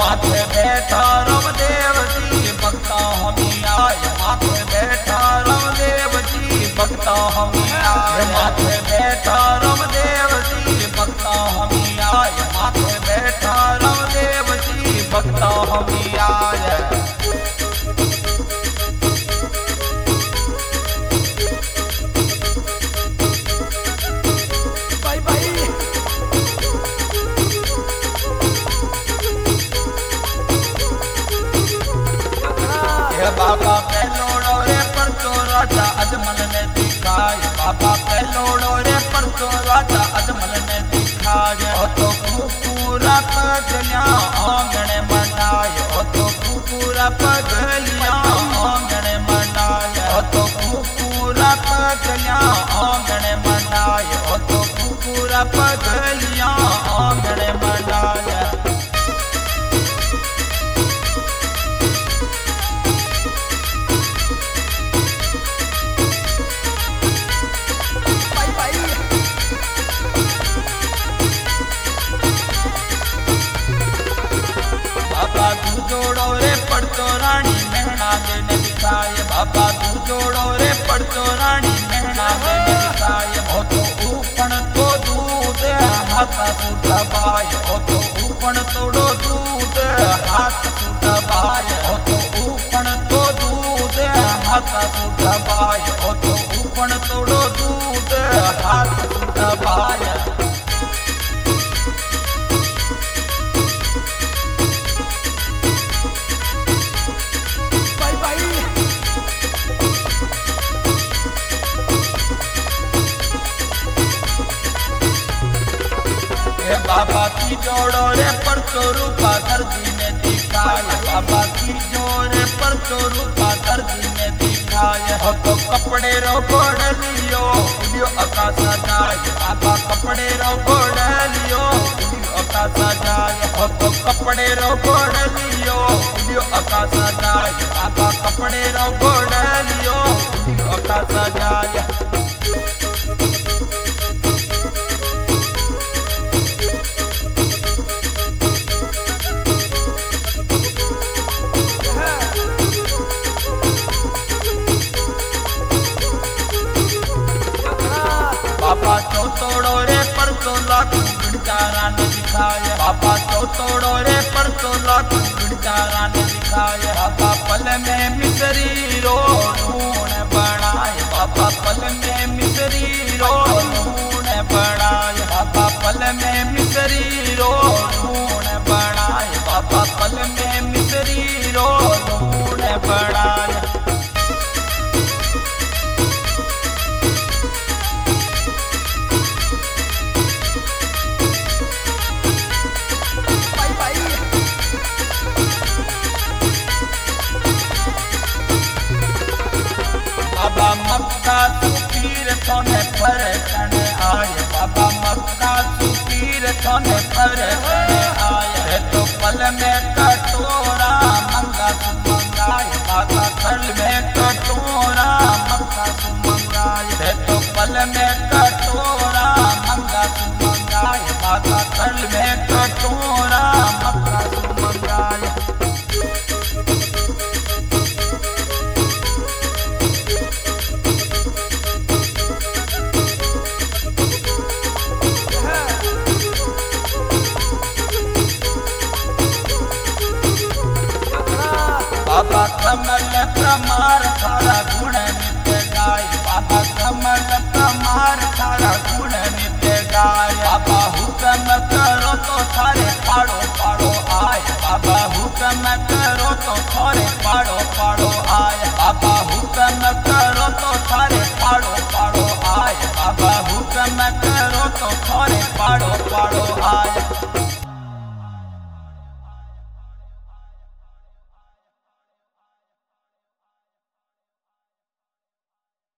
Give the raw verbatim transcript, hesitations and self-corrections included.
माथे बैठा रामदेव जी भक्ता हम आए माथे बैठा रामदेव जी भक्ता हम आए माथे बैठा रामदेव जी भक्ता हम आए माथे बैठा रामदेव जी भक्ता हम आए बाबा पहलोड़ो रे परचो राजा अजमल ने दिखाए बाबा पहलोड़ो रे परचो राजा अजमल ने दिखाए ओ तो पूरा पगलिया आंगण मनाए ओ तो पूरा पगलिया आंगण मनाए ओ तो पूरा पगलिया आंगण मनाए ओ तो पूरा पगलिया आंगण मनाए जोड़ो रे पड़तो रानी मेहना देने दिखाए बाबा तू जोड़ो रे पड़तो रानी मेहना देने दिखाए हो तो ऊपण तो दूध हाथ सूटा बाय हो तो ऊपण तोड़ो दूध हाथ सूटा बाय हो तो ऊपण तो दूध हाथ सूटा बाय हो तो ऊपण तोड़ो दूध हाथ सूटा बाय बाबा की जोड़ो रे परचो रूपा दर्जी ने दिखाए बाबा की जोड़े परचो रूपा दर्जी ने दिखाए हो तो कपड़े रो गोड़ लियो उड़ियो आकाशा जाए बाबा कपड़े रो गोड़ लियो उड़ियो आकाशा जाए हो तो कपड़े रो गोड़ लियो उड़ियो आकाशा जाए बाबा कपड़े रो गोड़ लियो उड़ियो आकाशा जाए बाबा चौतोड़ो रे परचो लाख बिड़चारा ने दिखाए बाबा चौतोड़ो रे परचो लाख बिड़चारा ने दिखाए बाबा पल में मिसरी रो नून बनाए बाबा पल में मिसरी रो नून बनाए बाबा पल में मिसरी रो नून बनाए बाबा पल में मिसरी रो नून बनाए बाबा मक्का सुपीर थोने पर कने आए बाबा मक्का सुपीर थोने पर कने आए तो पल में कटोरा मंगा सुमंगाए बाबा पल में कटोरा मंगा सुमंगाए तो पल में कटोरा मंगा सुमंगाए बाबा पल में कटोरा मंगा सुमंगाए बाबा कमल प्रमार थारा गुण नित्य गाय बाबा कमल प्रमार थारा गुण नित्य गाय बाबा हुक्म करो तो थारे पाड़ो पाड़ो आय बाबा हुक्म करो तो थारे पाड़ो पाड़ो आय बाबा हुक्म करो तो थारे पाड़ो पाड़ो आय बाबा हुक्म करो तो थारे पाड़ो पाड़ो आय